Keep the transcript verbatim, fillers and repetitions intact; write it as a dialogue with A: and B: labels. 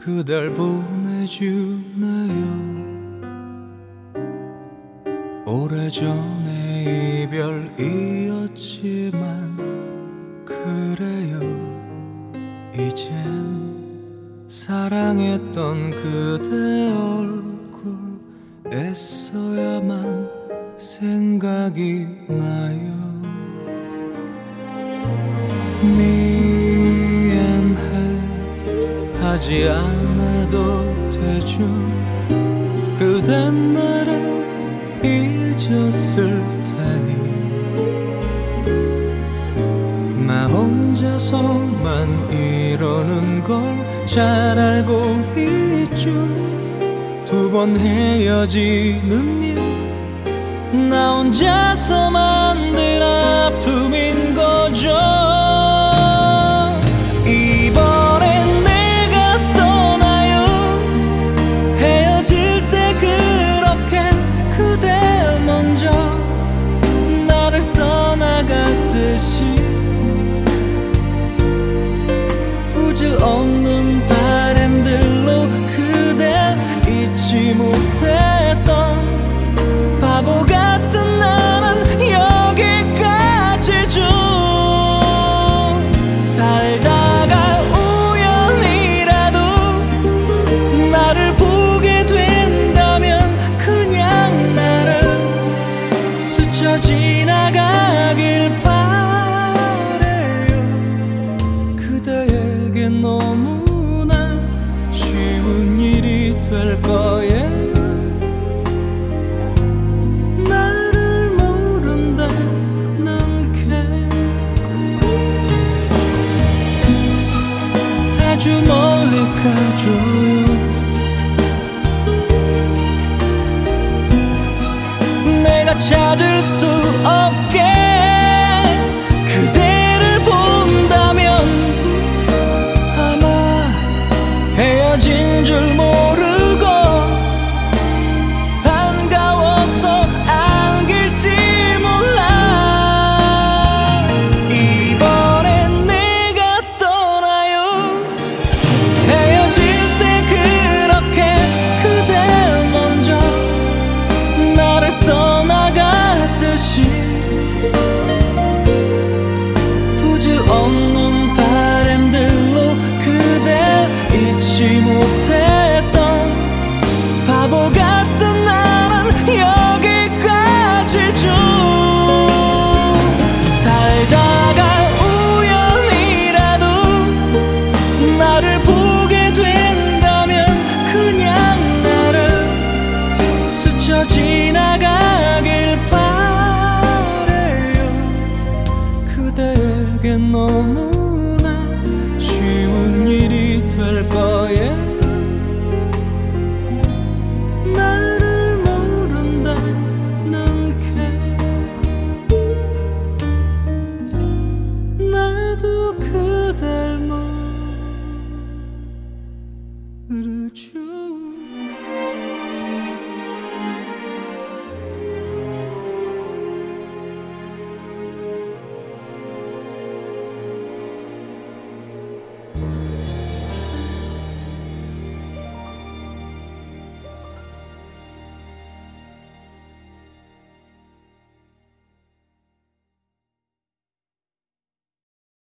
A: 그댈 보내주네요. 오래전에 이별이었지만 그래요. 이젠 사랑했던 그대 얼굴 애써야만 생각이 나요. 미안해 하지 않아도 되죠. 그댄 나를 잊었을 테니 나 혼자서만 이러는 걸 잘 알고 있죠. 두 번 헤어지는 일 나 혼자서 만든 아픔인 거죠. 이번엔 내가 떠나요. 헤어질 때 그렇게 그대 먼저 나를 떠나갔듯이 후질 없는 바람들로 그댈 잊지 못했던 바보 같은 나는 여기까지죠. 살다가 우연이라도 나를 보게 된다면 그냥 나를 스쳐 지나가길 바래요. 그대에게 너무나 쉬운 일이 될 거예요. 아주 멀리 가줘요. 내가 찾을 수 없게 그대를 본다면 아마 헤어진 줄 모르고 반가워서 안길지 몰라. 이번엔 내가 떠나요. 헤어질 때 그렇게 그대 먼저 나를 떠나갔듯이 부질 없는 바람들로 그댈 잊지 못했던 바보 같은 나는 여기까지죠. 살다가 우연이라도 나를 보게 된다면 그냥 나를 스쳐 지나가길 바래요. 그대에게 너무나 쉬운 일이 될 거예요. 나를 모른다는 게 나도 그댈 모르죠.